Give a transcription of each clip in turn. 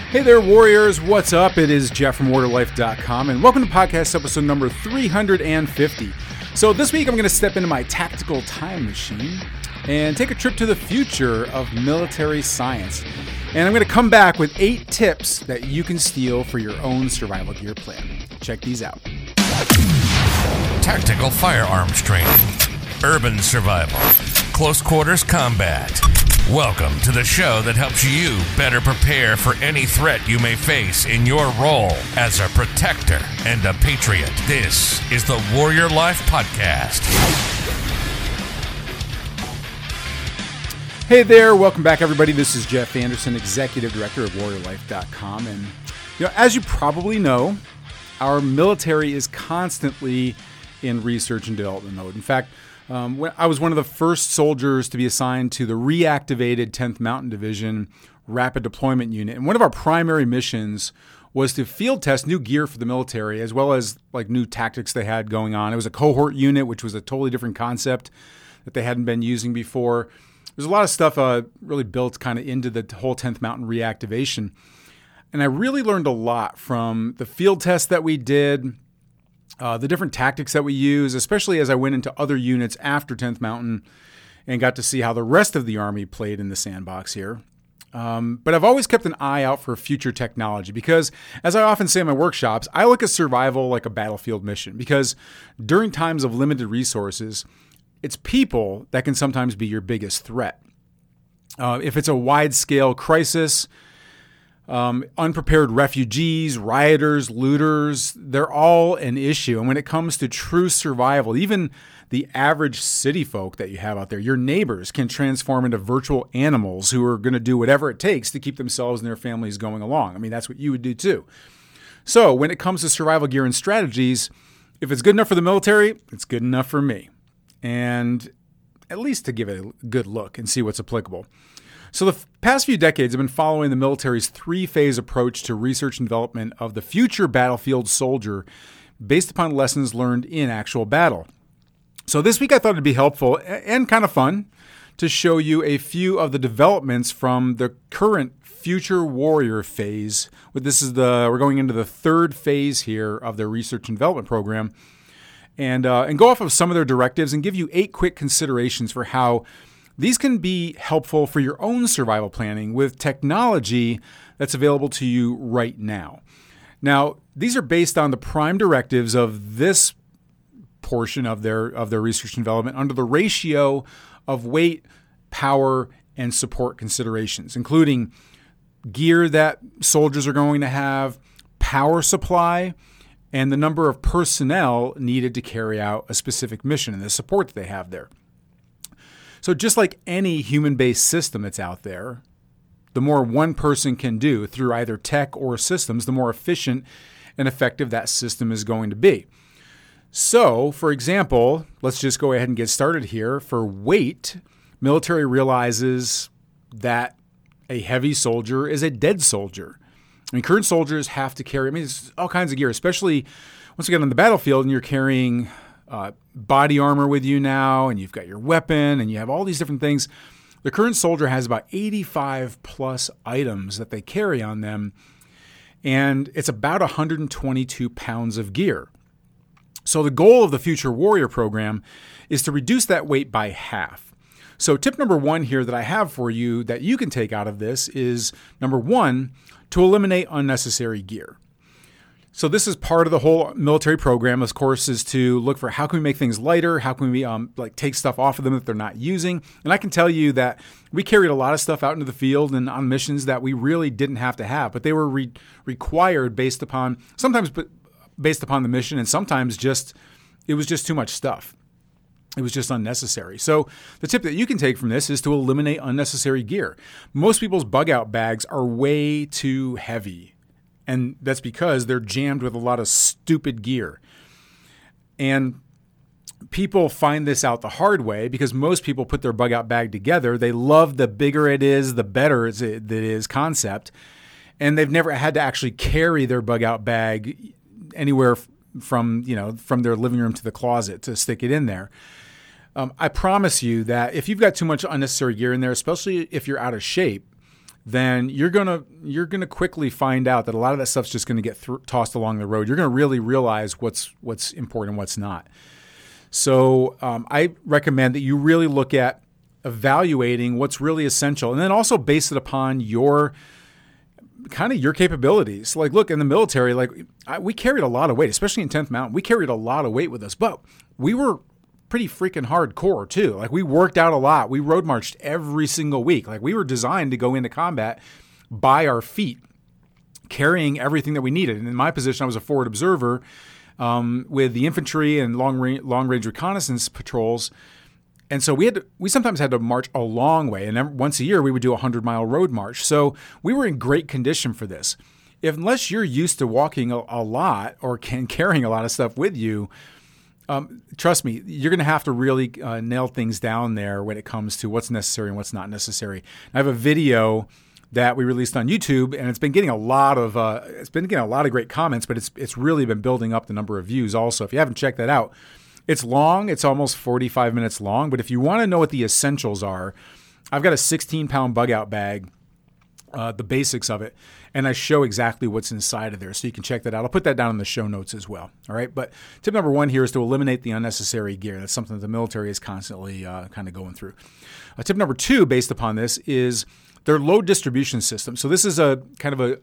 Hey there, warriors. What's up? It is Jeff from warriorlife.com, and welcome to podcast episode number 350. So this week I'm going to step into my tactical time machine and take a trip to the future of military science. And I'm going to come back with 8 tips that you can steal for your own survival gear plan. Check these out. Tactical firearms training, urban survival, close quarters combat. Welcome to the show that helps you better prepare for any threat you may face in your role as a protector and a patriot. This is the Warrior Life Podcast. Hey there, welcome back everybody. This is Jeff Anderson, Executive Director of warriorlife.com. And as you probably know, our military is constantly in research and development mode. In fact, when I was one of the first soldiers to be assigned to the reactivated 10th Mountain Division Rapid Deployment Unit. And one of our primary missions was to field test new gear for the military, as well as like new tactics they had going on. It was a cohort unit, which was a totally different concept that they hadn't been using before. There's a lot of stuff really built kind of into the whole 10th Mountain reactivation. And I really learned a lot from the field tests that we did, the different tactics that we use, especially as I went into other units after 10th Mountain and got to see how the rest of the Army played in the sandbox here. But I've always kept an eye out for future technology because, as I often say in my workshops, I look at survival like a battlefield mission because during times of limited resources, it's people that can sometimes be your biggest threat. If it's a wide-scale crisis, unprepared refugees, rioters, looters, they're all an issue. And when it comes to true survival, even the average city folk that you have out there, your neighbors can transform into virtual animals who are going to do whatever it takes to keep themselves and their families going along. I mean, that's what you would do too. So when it comes to survival gear and strategies, if it's good enough for the military, it's good enough for me. And at least to give it a good look and see what's applicable. So the past few decades have been following the military's 3-phase approach to research and development of the future battlefield soldier based upon lessons learned in actual battle. So this week I thought it'd be helpful and kind of fun to show you a few of the developments from the current future warrior phase. We're going into the 3rd phase here of their research and development program and go off of some of their directives and give you 8 quick considerations for how these can be helpful for your own survival planning with technology that's available to you right now. Now, these are based on the prime directives of this portion of their research and development under the ratio of weight, power, and support considerations, including gear that soldiers are going to have, power supply, and the number of personnel needed to carry out a specific mission and the support that they have there. So just like any human-based system that's out there, the more one person can do through either tech or systems, the more efficient and effective that system is going to be. So, for example, let's just go ahead and get started here. For weight, military realizes that a heavy soldier is a dead soldier. I mean, current soldiers have to carry, there's all kinds of gear, especially once you get on the battlefield and you're carrying body armor with you now, and you've got your weapon, and you have all these different things. The current soldier has about 85 plus items that they carry on them, and it's about 122 pounds of gear. So the goal of the Future Warrior program is to reduce that weight by half. So tip number 1 here that I have for you that you can take out of this is, number 1, to eliminate unnecessary gear. So this is part of the whole military program, of course, is to look for how can we make things lighter, how can we take stuff off of them that they're not using. And I can tell you that we carried a lot of stuff out into the field and on missions that we really didn't have to have, but they were required sometimes based upon the mission, and sometimes it was just too much stuff. It was just unnecessary. So the tip that you can take from this is to eliminate unnecessary gear. Most people's bug out bags are way too heavy. And that's because they're jammed with a lot of stupid gear. And people find this out the hard way because most people put their bug out bag together. They love the bigger it is, the better it is concept. And they've never had to actually carry their bug out bag anywhere from their living room to the closet to stick it in there. I promise you that if you've got too much unnecessary gear in there, especially if you're out of shape, then you're gonna quickly find out that a lot of that stuff's just gonna get tossed along the road. You're gonna really realize what's important and what's not. So I recommend that you really look at evaluating what's really essential, and then also base it upon your capabilities. Like, look, in the military, we carried a lot of weight, especially in 10th Mountain. We carried a lot of weight with us, but we were pretty freaking hardcore too. Like, we worked out a lot. We road marched every single week. Like, we were designed to go into combat by our feet, carrying everything that we needed. And in my position, I was a forward observer with the infantry and long range reconnaissance patrols. And so we sometimes had to march a long way. And once a year, we would do a 100-mile road march. So we were in great condition for this. Unless you're used to walking a lot or carrying a lot of stuff with you, trust me, you're going to have to really nail things down there when it comes to what's necessary and what's not necessary. I have a video that we released on YouTube, and it's been getting a lot of great comments, but it's really been building up the number of views also. If you haven't checked that out, it's long. It's almost 45 minutes long. But if you want to know what the essentials are, I've got a 16-pound bug-out bag, the basics of it, and I show exactly what's inside of there. So you can check that out. I'll put that down in the show notes as well. All right. But tip number 1 here is to eliminate the unnecessary gear. That's something that the military is constantly kind of going through. Tip number 2, based upon this, is their load distribution system. So this is a kind of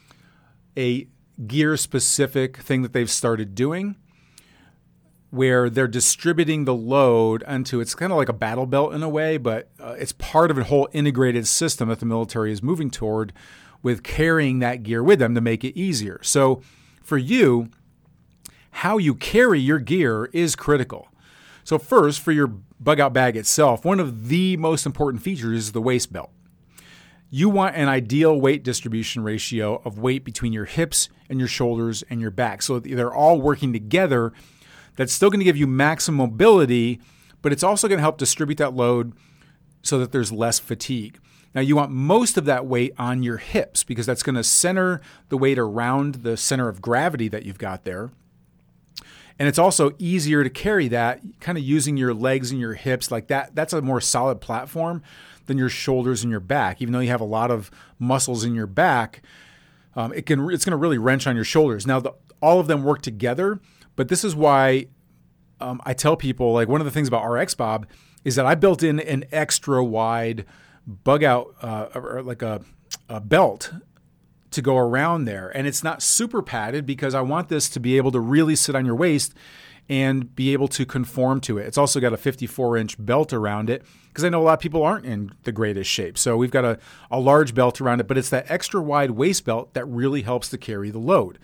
a gear-specific thing that they've started doing, where they're distributing the load onto, it's kind of like a battle belt in a way, but it's part of a whole integrated system that the military is moving toward with carrying that gear with them to make it easier. So for you, how you carry your gear is critical. So first, for your bug-out bag itself, one of the most important features is the waist belt. You want an ideal weight distribution ratio of weight between your hips and your shoulders and your back. So they're all working together. That's still going to give you maximum mobility, but it's also going to help distribute that load so that there's less fatigue. Now, you want most of that weight on your hips because that's going to center the weight around the center of gravity that you've got there. And it's also easier to carry that kind of using your legs and your hips like that. That's a more solid platform than your shoulders and your back. Even though you have a lot of muscles in your back, it's going to really wrench on your shoulders. Now, all of them work together. But this is why I tell people, like, one of the things about RX Bob is that I built in an extra wide bug out, or like a belt to go around there. And it's not super padded because I want this to be able to really sit on your waist and be able to conform to it. It's also got a 54-inch belt around it because I know a lot of people aren't in the greatest shape. So we've got a large belt around it, but it's that extra wide waist belt that really helps to carry the load.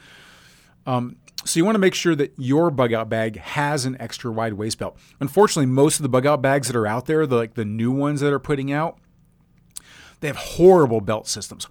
So you want to make sure that your bug-out bag has an extra wide waist belt. Unfortunately, most of the bug-out bags that are out there, the new ones that are putting out, they have horrible belt systems.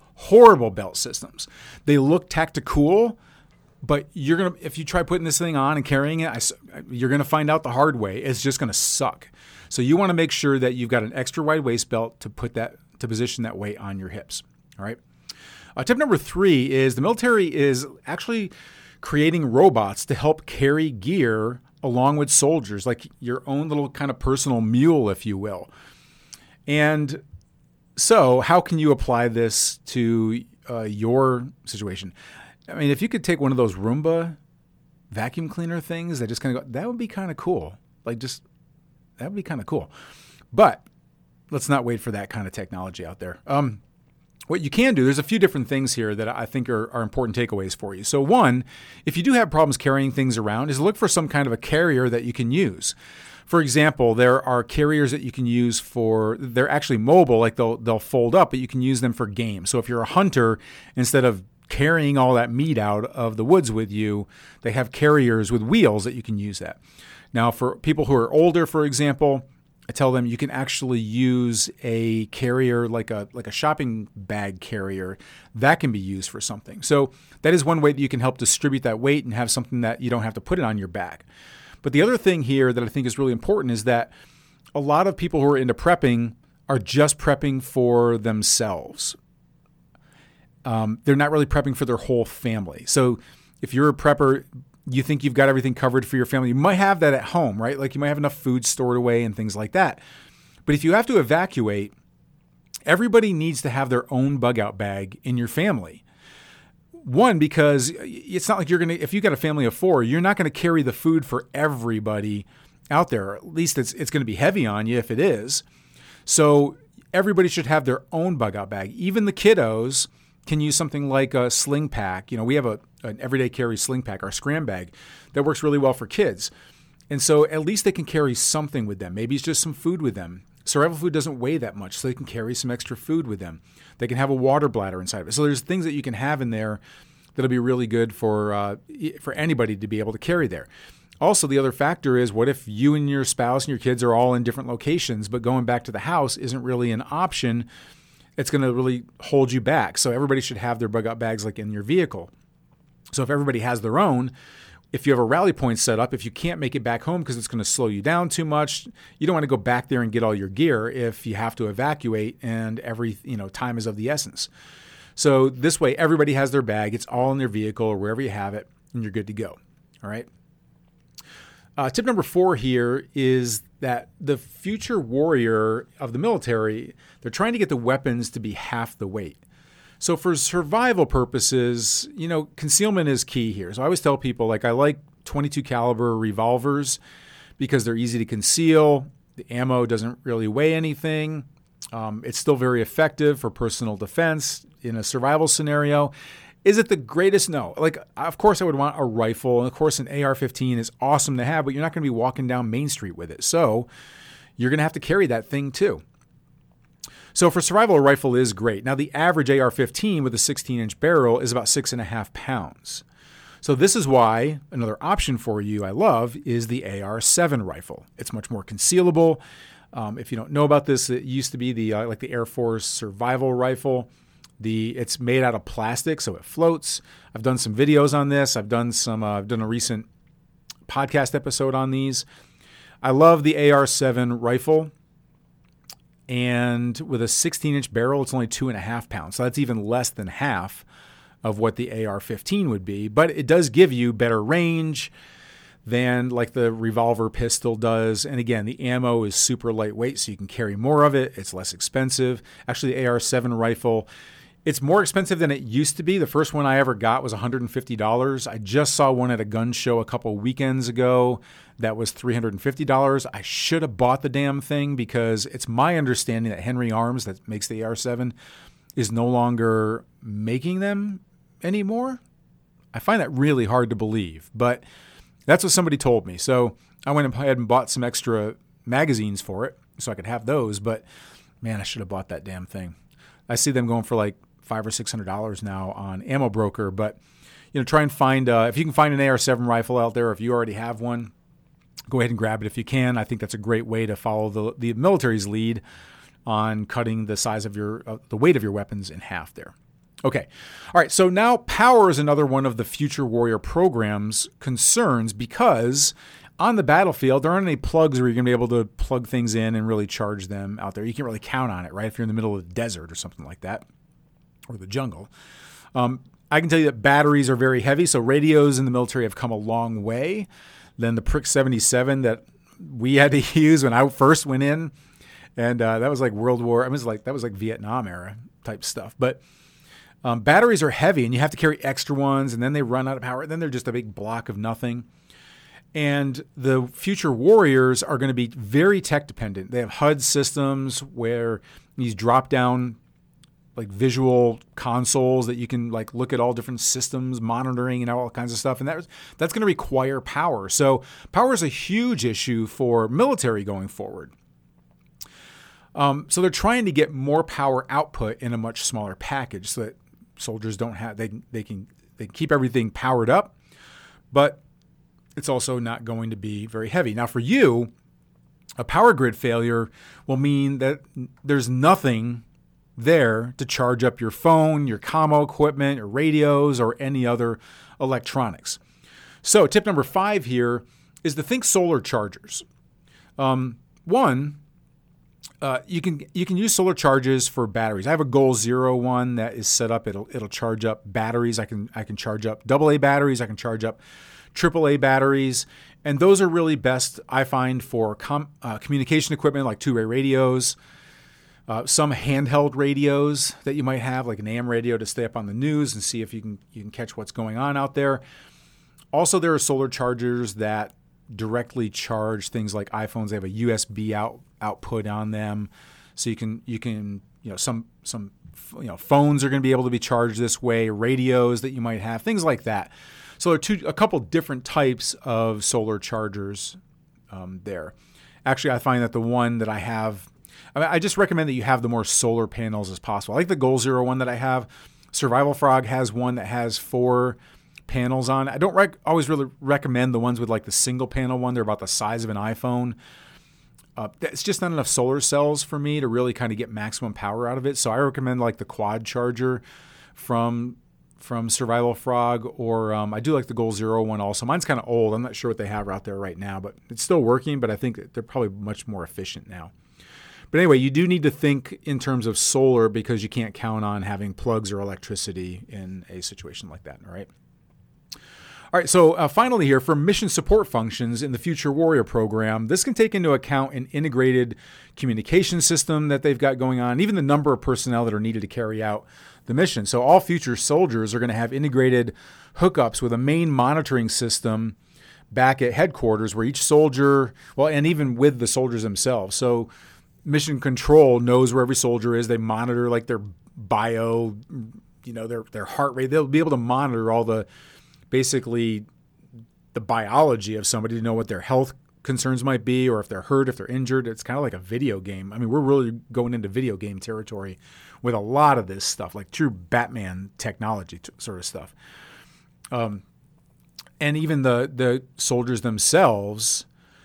They look tactical, but if you try putting this thing on and carrying it, you're going to find out the hard way. It's just going to suck. So you want to make sure that you've got an extra wide waist belt to position that weight on your hips. All right. Tip number 3 is the military is actually creating robots to help carry gear along with soldiers, like your own little kind of personal mule, if you will. And so how can you apply this to your situation? I mean, if you could take one of those Roomba vacuum cleaner things that just kind of go, that would be kind of cool. That would be kind of cool. But let's not wait for that kind of technology out there. What you can do, there's a few different things here that I think are important takeaways for you. So one, if you do have problems carrying things around, is look for some kind of a carrier that you can use. For example, there are carriers that you can use they're actually mobile, like they'll fold up, but you can use them for game. So if you're a hunter, instead of carrying all that meat out of the woods with you, they have carriers with wheels that you can use that. Now, for people who are older, for example, I tell them you can actually use a carrier like a shopping bag carrier that can be used for something. So that is one way that you can help distribute that weight and have something that you don't have to put it on your back. But the other thing here that I think is really important is that a lot of people who are into prepping are just prepping for themselves. They're not really prepping for their whole family. So if you're a prepper, you think you've got everything covered for your family. You might have that at home, right? Like you might have enough food stored away and things like that. But if you have to evacuate, everybody needs to have their own bug out bag in your family. One, because it's not like if you got a family of 4, you're not going to carry the food for everybody out there. At least it's going to be heavy on you if it is. So everybody should have their own bug out bag. Even the kiddos can use something like a sling pack. We have an everyday carry sling pack, our scram bag, that works really well for kids. And so at least they can carry something with them. Maybe it's just some food with them. Survival food doesn't weigh that much, so they can carry some extra food with them. They can have a water bladder inside of it. So there's things that you can have in there that'll be really good for anybody to be able to carry there. Also, the other factor is, what if you and your spouse and your kids are all in different locations, but going back to the house isn't really an option? It's going to really hold you back. So everybody should have their bug out bags like in your vehicle. So if everybody has their own, if you have a rally point set up, if you can't make it back home because it's going to slow you down too much, you don't want to go back there and get all your gear if you have to evacuate and time is of the essence. So this way, everybody has their bag. It's all in their vehicle or wherever you have it, and you're good to go. All right. Tip number 4 here is that the future warrior of the military, they're trying to get the weapons to be half the weight. So for survival purposes, concealment is key here. So I always tell people, I like 22 caliber revolvers because they're easy to conceal. The ammo doesn't really weigh anything. It's still very effective for personal defense in a survival scenario. Is it the greatest? No. Of course I would want a rifle. And of course an AR-15 is awesome to have, but you're not going to be walking down Main Street with it. So you're going to have to carry that thing too. So for survival, a rifle is great. Now, the average AR-15 with a 16-inch barrel is about 6.5 pounds. So this is why another option for you I love is the AR-7 rifle. It's much more concealable. If you don't know about this, it used to be the Air Force survival rifle. It's made out of plastic, so it floats. I've done some videos on this. I've done a recent podcast episode on these. I love the AR-7 rifle. And with a 16-inch barrel, it's only 2.5 pounds. So that's even less than half of what the AR-15 would be. But it does give you better range than the revolver pistol does. And again, the ammo is super lightweight, so you can carry more of it. It's less expensive. Actually, the AR-7 rifle, it's more expensive than it used to be. The first one I ever got was $150. I just saw one at a gun show a couple weekends ago that was $350. I should have bought the damn thing because it's my understanding that Henry Arms, that makes the AR-7, is no longer making them anymore. I find that really hard to believe, but that's what somebody told me. So I went ahead and bought some extra magazines for it so I could have those, but man, I should have bought that damn thing. I see them going for $500 or $600 now on Ammo Broker, but try and find, if you can find an AR-7 rifle out there, if you already have one, go ahead and grab it if you can. I think that's a great way to follow the military's lead on cutting the size of the weight of your weapons in half there. Okay. All right. So now power is another one of the Future Warrior program's concerns because on the battlefield, there aren't any plugs where you're going to be able to plug things in and really charge them out there. You can't really count on it, right? If you're in the middle of the desert or something like that, or the jungle. I can tell you that batteries are very heavy. So radios in the military have come a long way than the Prick 77 that we had to use when I first went in. And that was like World War. That was like Vietnam era type stuff. But batteries are heavy and you have to carry extra ones and then they run out of power. Then they're just a big block of nothing. And the Future Warriors are going to be very tech dependent. They have HUD systems where these drop down visual consoles that you can look at all different systems, monitoring and all kinds of stuff. And that's going to require power. So power is a huge issue for military going forward. So they're trying to get more power output in a much smaller package so that soldiers don't have, they can keep everything powered up, but it's also not going to be very heavy. Now for you, a power grid failure will mean that there's nothing there to charge up your phone, your commo equipment, your radios, or any other electronics. So tip number 5 here is to think solar chargers. One, you can use solar charges for batteries. I have a Goal Zero one that is set up. It'll charge up batteries. I can charge up AA batteries. I can charge up AAA batteries, and those are really best, I find, for communication equipment like two-way radios. Some handheld radios that you might have, like an AM radio, to stay up on the news and see if you can catch what's going on out there. Also, there are solar chargers that directly charge things like iPhones. They have a USB output on them, so you can some phones are going to be able to be charged this way. Radios that you might have, things like that. So there are a couple different types of solar chargers there. Actually, I find that the one that I have, I just recommend that you have the more solar panels as possible. I like the Goal Zero one that I have. Survival Frog has one that has 4 panels on it. I don't always really recommend the ones with like the single panel one. They're about the size of an iPhone. It's just not enough solar cells for me to really kind of get maximum power out of it. So I recommend like the quad charger from Survival Frog, or I do like the Goal Zero one also. Mine's kind of old. I'm not sure what they have out there right now, but it's still working, but I think they're probably much more efficient now. But anyway, you do need to think in terms of solar because you can't count on having plugs or electricity in a situation like that, all right? All right, so finally here, for mission support functions in the Future Warrior program, this can take into account an integrated communication system that they've got going on, even the number of personnel that are needed to carry out the mission. So all future soldiers are going to have integrated hookups with a main monitoring system back at headquarters where each soldier, and even with the soldiers themselves. So Mission Control knows where every soldier is. They monitor like their bio, their heart rate. They'll be able to monitor all basically the biology of somebody to know what their health concerns might be, or if they're hurt, if they're injured. It's kind of like a video game. I mean, we're really going into video game territory with a lot of this stuff, like true Batman technology sort of stuff. And even the soldiers themselves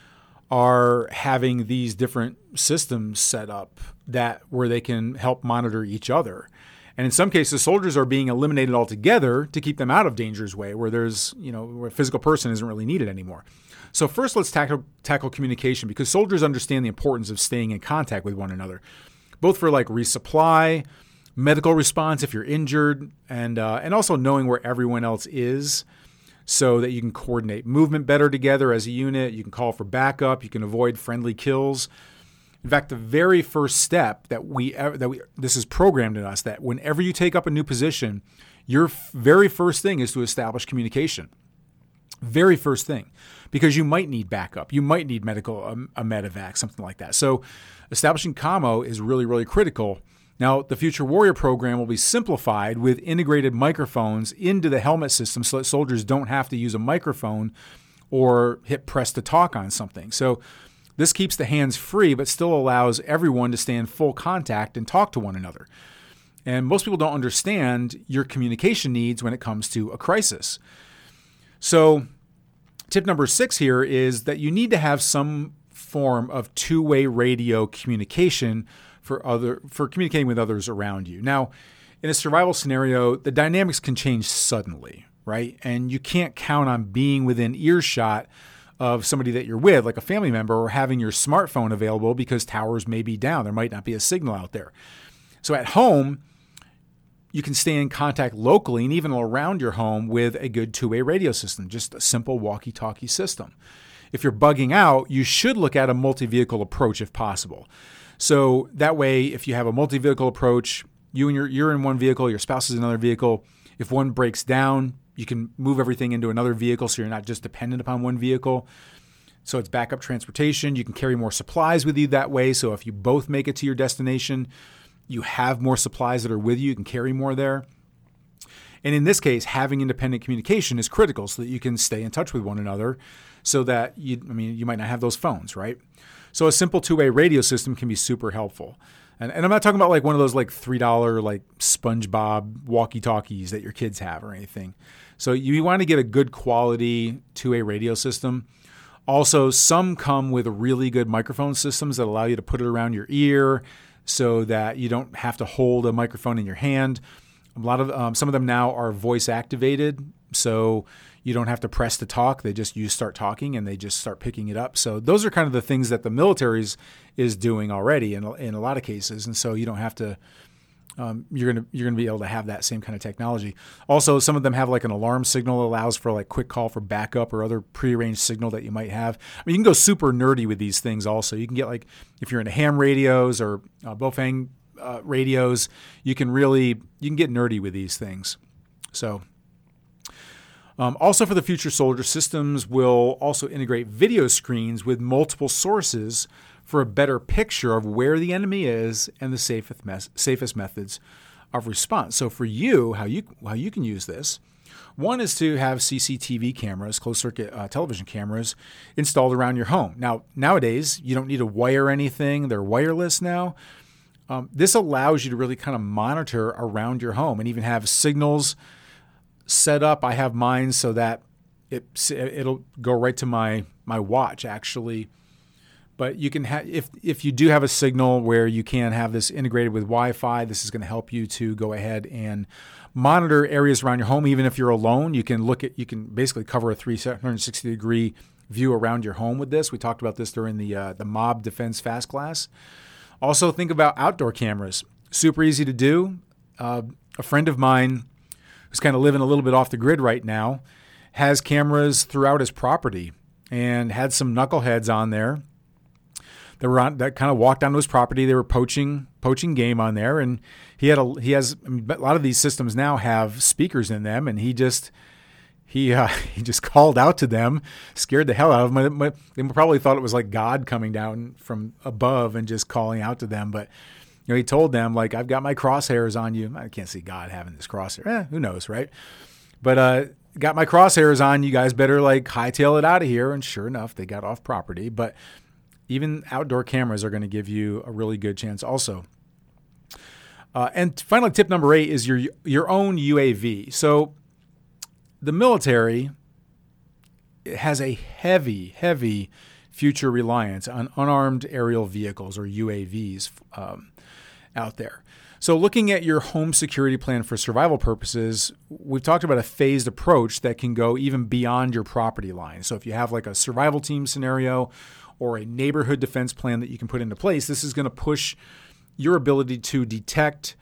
are having these different systems set up where they can help monitor each other. And in some cases, soldiers are being eliminated altogether to keep them out of danger's way, where where a physical person isn't really needed anymore. So first, let's tackle communication, because soldiers understand the importance of staying in contact with one another, both for like resupply, medical response if you're injured, and also knowing where everyone else is, so that you can coordinate movement better together as a unit. You can call for backup. You can avoid friendly kills. In fact, the very first step this is programmed in us, that whenever you take up a new position, your very first thing is to establish communication. Very first thing, because you might need backup. You might need medical, a medevac, something like that. So establishing commo is really, really critical. Now, the Future Warrior program will be simplified with integrated microphones into the helmet system so that soldiers don't have to use a microphone or hit press to talk on something. So this keeps the hands free, but still allows everyone to stay in full contact and talk to one another. And most people don't understand your communication needs when it comes to a crisis. So tip number 6 here is that you need to have some form of two-way radio communication for communicating with others around you. Now, in a survival scenario, the dynamics can change suddenly, right? And you can't count on being within earshot of somebody that you're with, like a family member, or having your smartphone available because towers may be down. There might not be a signal out there. So at home, you can stay in contact locally and even around your home with a good two-way radio system, just a simple walkie-talkie system. If you're bugging out, you should look at a multi-vehicle approach if possible. So that way, if you have a multi-vehicle approach, you're in one vehicle, your spouse is in another vehicle. If one breaks down, you can move everything into another vehicle so you're not just dependent upon one vehicle. So it's backup transportation. You can carry more supplies with you that way. So if you both make it to your destination, you have more supplies that are with you. You can carry more there. And in this case, having independent communication is critical so that you can stay in touch with one another, so that you might not have those phones, right? So a simple two-way radio system can be super helpful. And I'm not talking about like one of those like $3 like SpongeBob walkie-talkies that your kids have or anything. So you want to get a good quality two-way radio system. Also, some come with really good microphone systems that allow you to put it around your ear so that you don't have to hold a microphone in your hand. Some of them now are voice activated, so you don't have to press to talk. You start talking and they just start picking it up. So those are kind of the things that the military is doing already in a lot of cases, and so you don't have to. You're gonna be able to have that same kind of technology. Also, some of them have like an alarm signal that allows for like quick call for backup or other prearranged signal that you might have. I mean, you can go super nerdy with these things. Also, you can get like, if you're into ham radios or Bofang radios. You can get nerdy with these things. So also for the future soldier, systems will also integrate video screens with multiple sources for a better picture of where the enemy is and the safest methods of response. So for you, how you can use this, one is to have CCTV cameras, closed circuit television cameras, installed around your home. Now, nowadays, you don't need to wire anything. They're wireless now. This allows you to really kind of monitor around your home and even have signals set up. I have mine so that it'll go right to my watch, actually. But you can have, if you do have a signal where you can have this integrated with Wi-Fi, this is going to help you to go ahead and monitor areas around your home. Even if you're alone, you can basically cover a 360-degree view around your home with this. We talked about this during the Mob Defense Fast class. Also, think about outdoor cameras. Super easy to do. A friend of mine who's kind of living a little bit off the grid right now has cameras throughout his property and had some knuckleheads on there that kind of walked onto his property. They were poaching game on there, and he has a lot of these systems now have speakers in them, and he just called out to them, scared the hell out of them. They probably thought it was like God coming down from above and just calling out to them. But he told them, like, I've got my crosshairs on you. I can't see God having this crosshair. Who knows, right? But got my crosshairs on. You guys better like hightail it out of here. And sure enough, they got off property. But even outdoor cameras are going to give you a really good chance also. And finally, tip number 8 is your own UAV. So the military has a heavy future reliance on unarmed aerial vehicles, or UAVs, out there. So looking at your home security plan for survival purposes, we've talked about a phased approach that can go even beyond your property line. So if you have like a survival team scenario or a neighborhood defense plan that you can put into place, this is going to push your ability to detect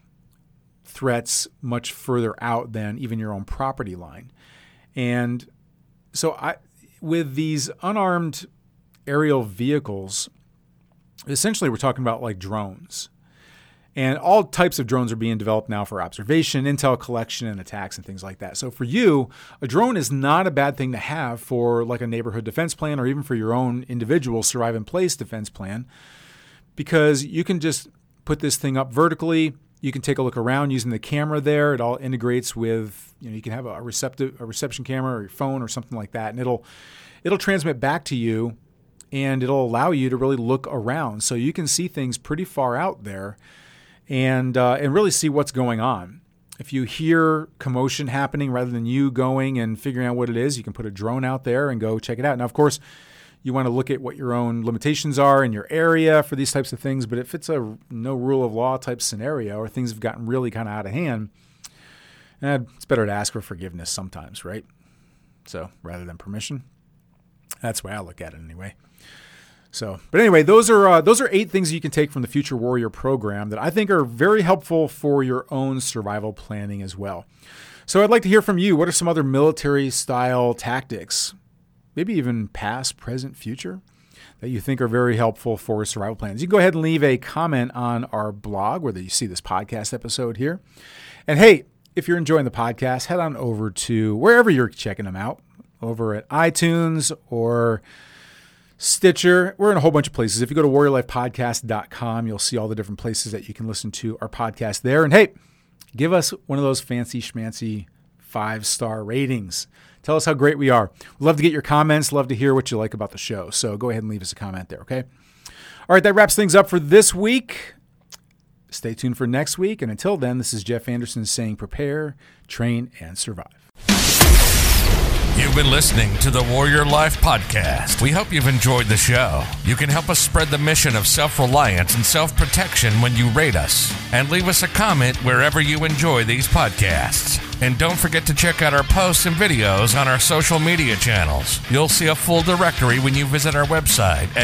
threats much further out than even your own property line. And so with these unarmed aerial vehicles, essentially we're talking about like drones. And all types of drones are being developed now for observation, intel collection, and attacks and things like that. So for you, a drone is not a bad thing to have for like a neighborhood defense plan or even for your own individual survive-in-place defense plan, because you can just put this thing up vertically. You can take a look around using the camera there. It all integrates with, you can have a reception camera or your phone or something like that, and it'll transmit back to you, and it'll allow you to really look around. So you can see things pretty far out there and really see what's going on. If you hear commotion happening, rather than you going and figuring out what it is, you can put a drone out there and go check it out. Now, of course, you want to look at what your own limitations are in your area for these types of things. But if it's a no rule of law type scenario, or things have gotten really kind of out of hand, it's better to ask for forgiveness sometimes, right? So rather than permission, that's the way I look at it anyway. So, but anyway, those are 8 things you can take from the Future Warrior program that I think are very helpful for your own survival planning as well. So I'd like to hear from you. What are some other military style tactics, maybe even past, present, future, that you think are very helpful for survival plans? You can go ahead and leave a comment on our blog, whether you see this podcast episode here. And hey, if you're enjoying the podcast, head on over to wherever you're checking them out, over at iTunes or Stitcher. We're in a whole bunch of places. If you go to warriorlifepodcast.com, you'll see all the different places that you can listen to our podcast there. And hey, give us one of those fancy schmancy 5-star ratings. Tell us how great we are. We'd love to get your comments. Love to hear what you like about the show. So go ahead and leave us a comment there, okay? All right, that wraps things up for this week. Stay tuned for next week. And until then, this is Jeff Anderson saying prepare, train, and survive. You've been listening to the Warrior Life Podcast. We hope you've enjoyed the show. You can help us spread the mission of self-reliance and self-protection when you rate us. And leave us a comment wherever you enjoy these podcasts. And don't forget to check out our posts and videos on our social media channels. You'll see a full directory when you visit our website at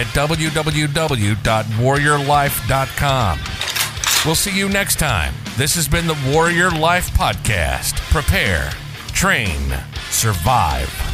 www.warriorlife.com. We'll see you next time. This has been the Warrior Life Podcast. Prepare, train, survive.